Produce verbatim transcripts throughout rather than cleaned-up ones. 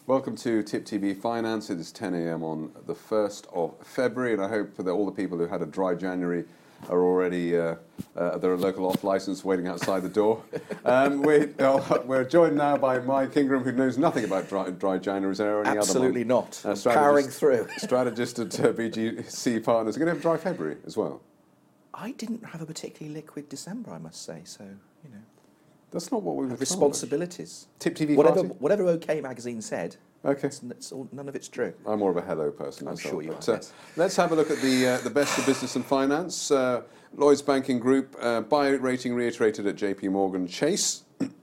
Welcome to Tip T V Finance. It is ten a m on the first of February, and I hope that all the people who had a dry January are already uh, uh, at their local off licence waiting outside the door. Um, we, uh, we're joined now by Mike Ingram, who knows nothing about dry, dry January. Is there any Absolutely other not. Uh, Powering through. Strategist at uh, B G C Partners. Are going to have dry February as well? I didn't have a particularly liquid December, I must say, so, you know. That's not what we were Responsibilities. Tip T V whatever, party? whatever OK Magazine said, Okay. it's, it's all, none of it's true. I'm more of a hello person I'm myself. sure you but, are, uh, yes. Let's have a look at the uh, the best of business and finance. Uh, Lloyds Banking Group uh, buy rating reiterated at J P Morgan Chase.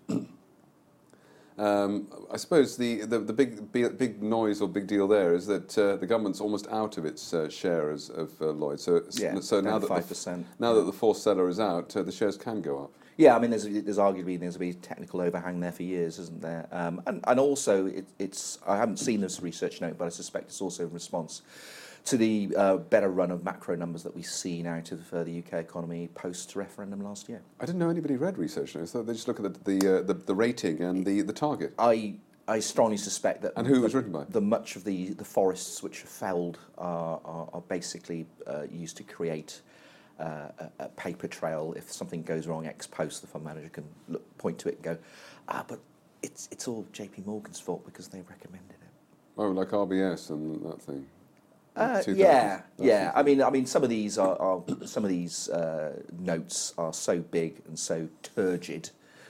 um, I suppose the, the, the big big noise or big deal there is that uh, the government's almost out of its uh, share as, of uh, Lloyds. So, it's, Yeah, so now that five percent. the, now that the fourth seller is out, uh, the shares can go up. Yeah, I mean, there's, there's arguably there's been a technical overhang there for years, isn't there? Um, and, and also, it, it's I haven't seen this research note, but I suspect it's also in response to the uh, better run of macro numbers that we've seen out of uh, the U K economy post-referendum last year. I didn't know anybody read research notes. So they just look at the the, uh, the, the rating and the, the target. I I strongly suspect that. And who the, was written by? The much of the, the forests which are felled are, are, are basically uh, used to create uh, a, a paper trail. If something goes wrong ex post, the fund manager can look, point to it and go, ah, but it's it's all J P Morgan's fault because they recommended it. Oh, like R B S and that thing. Uh, two thousands. yeah, That's yeah. it. I mean, I mean, some of these are, are some of these uh, notes are so big and so turgid.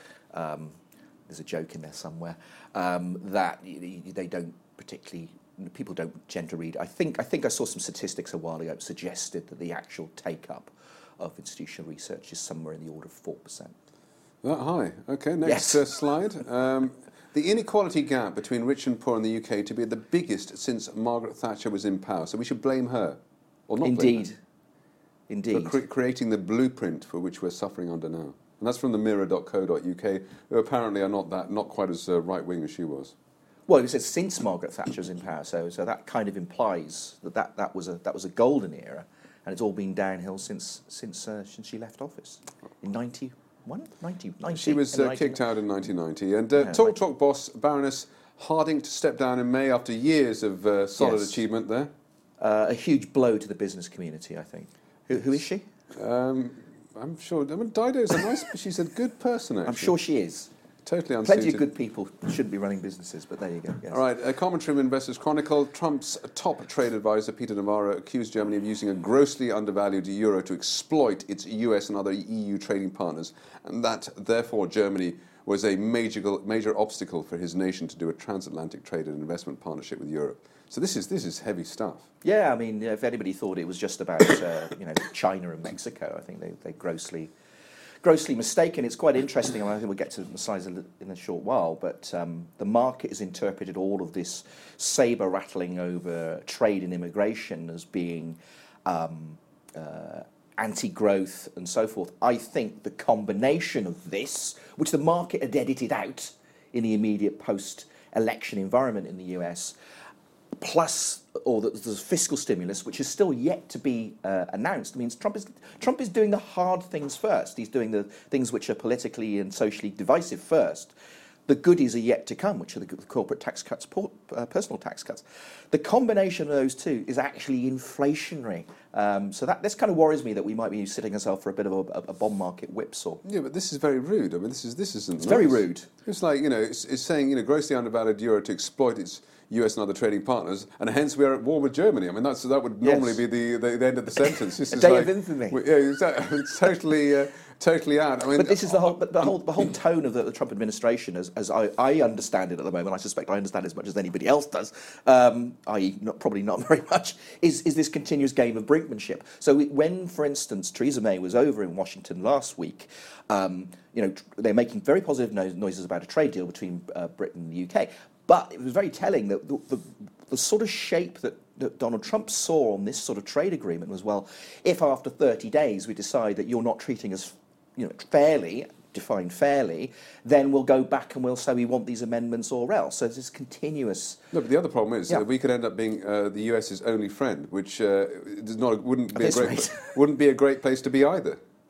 Um, there's a joke in there somewhere um, that y- y- they don't particularly. People don't tend to read. I think. I think I saw some statistics a while ago that suggested that the actual take up of institutional research is somewhere in the order of four percent. That high. Okay, next Yes. uh, slide. Um, the inequality gap between rich and poor in the U K to be the biggest since Margaret Thatcher was in power. So we should blame her, or not blame Indeed, her, indeed. for cre- creating the blueprint for which we're suffering under now. And that's from the mirror dot co dot U K, who apparently are not that, not quite as uh, right wing as she was. Well, it says since Margaret Thatcher was in power, so so that kind of implies that that, that was a that was a golden era, and it's all been downhill since since uh, since she left office in ninety-one, ninety, ninety. She was uh, kicked out in nineteen ninety. And uh, Yeah, Talk right. Talk boss Baroness Harding to step down in May after years of uh, solid Yes. achievement there. Uh, a huge blow to the business community, I think. Who, who is she? Um, I'm sure. I mean, Dido's a nice. She's a good person. Actually, I'm sure she is. totally unsuited. Plenty of good people shouldn't be running businesses, but there you go. Yes. All right, a commentary from Investors Chronicle. Trump's top trade advisor, Peter Navarro, accused Germany of using a grossly undervalued euro to exploit its U S and other E U trading partners, and that, therefore, Germany was a major, major obstacle for his nation to do a transatlantic trade and investment partnership with Europe. So this is this is heavy stuff. Yeah, I mean, if anybody thought it was just about uh, you know China and Mexico, I think they they grossly. grossly mistaken. It's quite interesting, and I think we'll get to the slides in a short while, but um, the market has interpreted all of this sabre rattling over trade and immigration as being um, uh, anti-growth and so forth. I think the combination of this, which the market had edited out in the immediate post-election environment in the U S, plus or the, the fiscal stimulus, which is still yet to be uh, announced, means Trump is Trump is doing the hard things first. He's doing the things which are politically and socially divisive first. The goodies are yet to come, which are the, the corporate tax cuts, por, uh, personal tax cuts. The combination of those two is actually inflationary. Um, so that this kind of worries me that we might be setting ourselves for a bit of a, a bond market whipsaw. Yeah, but this is very rude. I mean, this is this isn't. It's nice. very rude. It's like you know, it's, it's saying you know, grossly undervalued euro to exploit its U S and other trading partners, and hence we are at war with Germany. I mean, that's that would normally Yes. be the, the, the end of the sentence. This A is day like, of infamy. we- Yeah, exactly. It's totally, uh, totally out. I mean, But this is the whole, but the whole, the whole tone of the, the Trump administration, as, as I, I understand it at the moment. I suspect I understand it as much as anybody else does. Um, that is, not probably not very much. Is is this continuous game of brinkmanship? So we, when, for instance, Theresa May was over in Washington last week, um, you know, tr- they're making very positive no- noises about a trade deal between uh, Britain and the U K. But it was very telling that the, the, the sort of shape that, that Donald Trump saw on this sort of trade agreement was, well, if after thirty days we decide that you're not treating us, you know, fairly, defined fairly, then we'll go back and we'll say we want these amendments or else. So there's this continuous. no, but the other problem is Yeah. that we could end up being uh, the US's only friend, which uh, is not wouldn't be a this great rate. wouldn't be a great place to be either.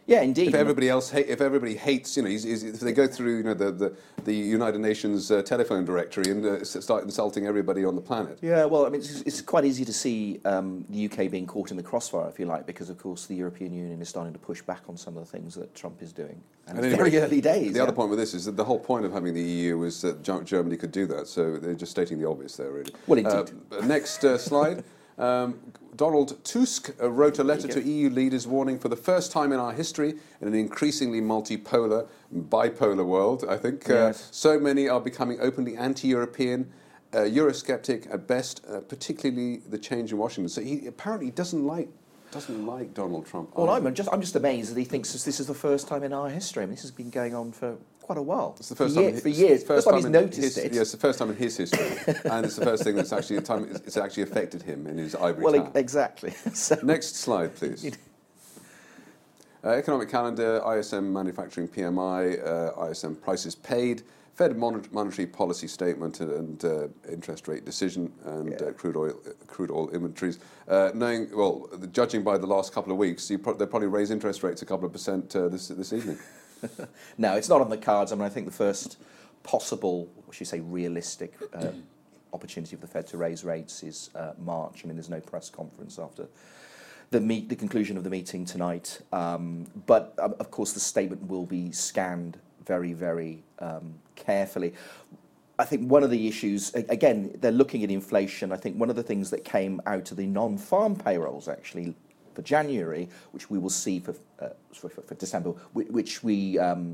Yeah, indeed. If everybody else, ha- if everybody hates, you know, he's, he's, if they go through, you know, the the, the United Nations uh, telephone directory and uh, start insulting everybody on the planet. Yeah, well, I mean, it's, it's quite easy to see um, the U K being caught in the crossfire, if you like, because of course the European Union is starting to push back on some of the things that Trump is doing. And, And it's anyway, very early days. The yeah. other point with this is that the whole point of having the E U was that Ge- Germany could do that. So they're just stating the obvious there, really. Well, indeed. Uh, next uh, slide. Um, Donald Tusk uh, wrote a letter to E U leaders warning, for the first time in our history, in an increasingly multipolar, bipolar world, I think, uh, Yes. so many are becoming openly anti-European, uh, Eurosceptic at best, uh, particularly the change in Washington. So he apparently doesn't like doesn't like Donald Trump. Well, either. I'm just I'm just amazed that he thinks this this is the first time in our history. I mean, this has been going on for quite a while. It's the first for time year, in for his, years. First That's why time he's in noticed his, it. Yeah, it's the first time in his history, and it's the first thing that's actually time it's actually affected him in his ivory Well, tower. e- exactly. So, Next slide, please. Uh, economic calendar, I S M manufacturing P M I, uh, I S M prices paid, Fed mon- monetary policy statement and uh, interest rate decision, and Yeah. uh, crude oil crude oil inventories. Uh, knowing, well, the, judging by the last couple of weeks, you pro- they'll probably raise interest rates a couple of percent uh, this this evening. no, it's not on the cards. I mean, I think the first possible, what should you say, realistic uh, opportunity of the Fed to raise rates is uh, March. I mean, there's no press conference after the meet, the conclusion of the meeting tonight. Um, but um, of course, the statement will be scanned very, very um, carefully. I think one of the issues, a- again, they're looking at inflation. I think one of the things that came out of the non-farm payrolls actually for January, which we will see for uh, for, for December, whi- which we um,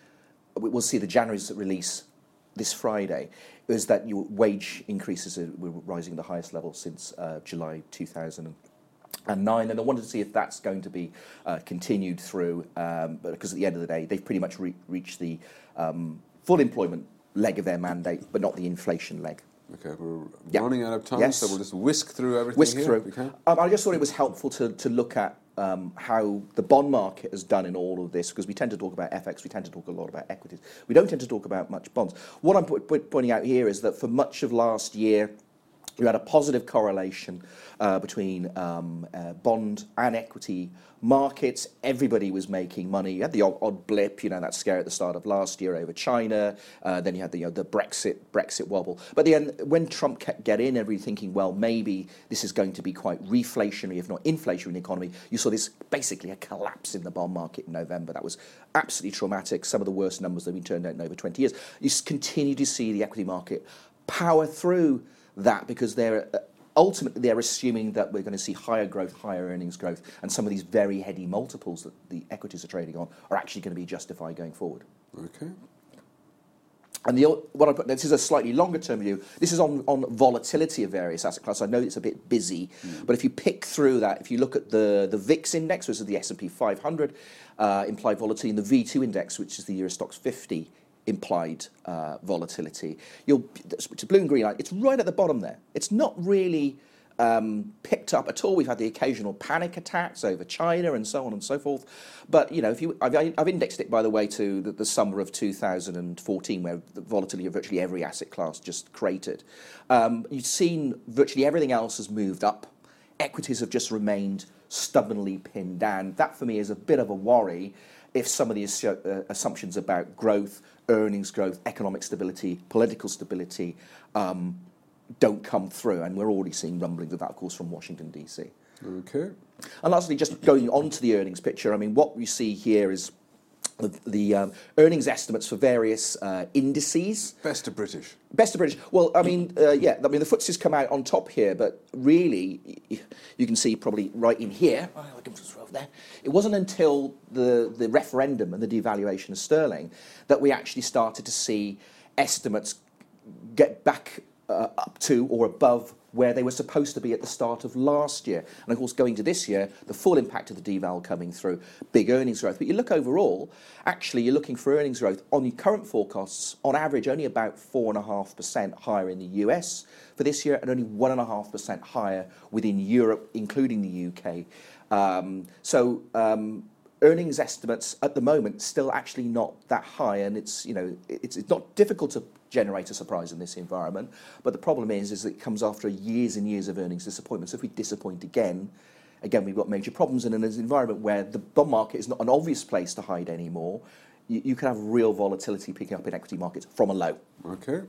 we- we'll see the January's release this Friday, is that your wage increases are, were rising at the highest level since uh, July two thousand nine, and I wanted to see if that's going to be uh, continued through, um, but because at the end of the day, they've pretty much re- reached the um, full employment leg of their mandate, but not the inflation leg. Okay, we're Yeah. running out of time, Yes. so we'll just whisk through everything Whisk here. through. if we can. Um, I just thought it was helpful to, to look at um, how the bond market has done in all of this, because we tend to talk about F X, we tend to talk a lot about equities. We don't tend to talk about much bonds. What I'm po- po- pointing out here is that for much of last year, you had a positive correlation uh, between um, uh, bond and equity markets. Everybody was making money. You had the odd, odd blip, you know, that scare at the start of last year over China. Uh, then you had the, you know, the Brexit Brexit wobble. But then when Trump kept get in, everybody thinking, well, maybe this is going to be quite reflationary, if not inflationary in the economy. You saw this basically a collapse in the bond market in November. That was absolutely traumatic. Some of the worst numbers that have been turned out in over twenty years. You s- continue to see the equity market power through that, because they're uh, ultimately they're assuming that we're going to see higher growth, higher earnings growth, and some of these very heady multiples that the equities are trading on are actually going to be justified going forward. Okay. And the o- what I put, this is a slightly longer term view. This is on, on volatility of various asset classes. I know it's a bit busy, mm. but if you pick through that, if you look at the, the V I X index, which is the S and P five hundred, uh, implied volatility, and the V two index, which is the Eurostoxx fifty, implied uh, volatility. You'll, which is blue and green, it's right at the bottom there. It's not really um, picked up at all. We've had the occasional panic attacks over China and so on and so forth. But, you know, if you, I've, I've indexed it, by the way, to the, the summer of two thousand fourteen, where the volatility of virtually every asset class just cratered. Um, you've seen virtually everything else has moved up. Equities have just remained stubbornly pinned down. That, for me, is a bit of a worry if some of the assu- uh, assumptions about growth, earnings growth, economic stability, political stability um, don't come through. And we're already seeing rumblings of that, of course, from Washington, D C. Okay. And lastly, just going on to the earnings picture, I mean, what we see here is the, the um, earnings estimates for various uh, indices. Best of British. Best of British. Well, I mean, uh, yeah, I mean, the F T Se's come out on top here, but really, y- you can see probably right in here, oh, I can just throw there. It wasn't until the, the referendum and the devaluation of sterling that we actually started to see estimates get back uh, up to or above where they were supposed to be at the start of last year. And of course, going to this year, the full impact of the deval coming through, big earnings growth. But you look overall, actually, you're looking for earnings growth on your current forecasts, on average, only about four point five percent higher in the U S for this year, and only one point five percent higher within Europe, including the U K. Um, so um, earnings estimates at the moment still actually not that high, and it's, you know, it's, it's not difficult to generate a surprise in this environment. But the problem is, is that it comes after years and years of earnings disappointment. So if we disappoint again, again, we've got major problems, and in an environment where the bond market is not an obvious place to hide anymore, you, you can have real volatility picking up in equity markets from a low. Okay.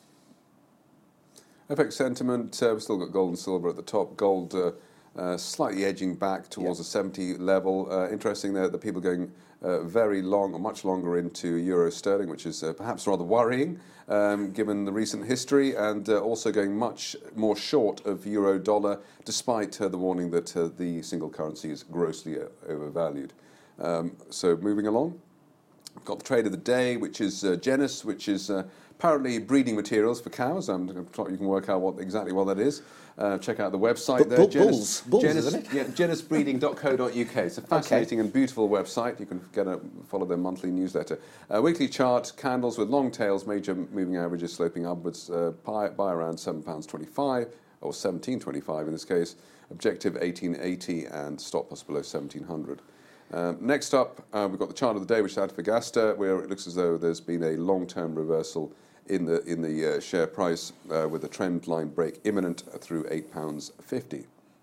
F X sentiment, uh, we've still got gold and silver at the top. Gold uh, uh, slightly edging back towards Yep. the seventy level. Uh, interesting there that people going uh, very long or much longer into euro sterling, which is uh, perhaps rather worrying um, given the recent history, and uh, also going much more short of euro dollar, despite uh, the warning that uh, the single currency is grossly uh, overvalued. Um, so moving along, we've got the trade of the day, which is uh, Genus, which is uh, apparently breeding materials for cows. Um, you can work out what exactly what that is. Uh, check out the website Bu- there. bu- Genus, bulls, bulls, Genus, isn't it? Yeah, genus breeding dot co dot U K. It's a fascinating and beautiful website. You can get a, follow their monthly newsletter. Uh, weekly chart, candles with long tails, major moving averages sloping upwards uh, by, by around seven pounds twenty-five, or seventeen twenty-five in this case. Objective eighteen eighty and stop loss below seventeen hundred. Um, next up, uh, we've got the chart of the day, which is Antofagasta, where it looks as though there's been a long-term reversal in the in the uh, share price, uh, with the trend line break imminent through eight pounds fifty.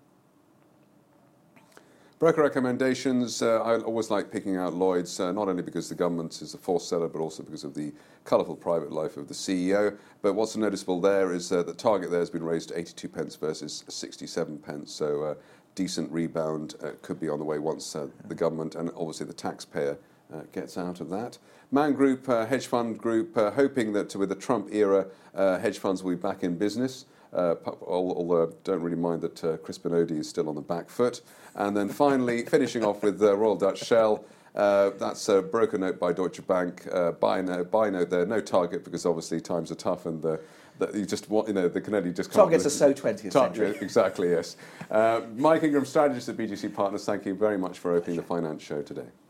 Broker recommendations, uh, I always like picking out Lloyds, uh, not only because the government is a forced seller, but also because of the colourful private life of the C E O. But what's noticeable there is uh, the target there has been raised to eighty-two pence versus sixty-seven pence, so uh, decent rebound uh, could be on the way once uh, the government and obviously the taxpayer uh, gets out of that. Man Group, uh, hedge fund group, uh, hoping that with the Trump era, uh, hedge funds will be back in business. Uh, although I don't really mind that uh, Crispin Odey is still on the back foot. And then finally, finishing off with uh, Royal Dutch Shell. Uh, that's a broker note by Deutsche Bank. Uh, buy, note, buy note there, no target because obviously times are tough and the that you just want, you know, the can only just come Targets are so twentieth century. Tar- exactly, yes. Uh, Mike Ingram, strategist at B G C Partners, thank you very much for opening the finance show today.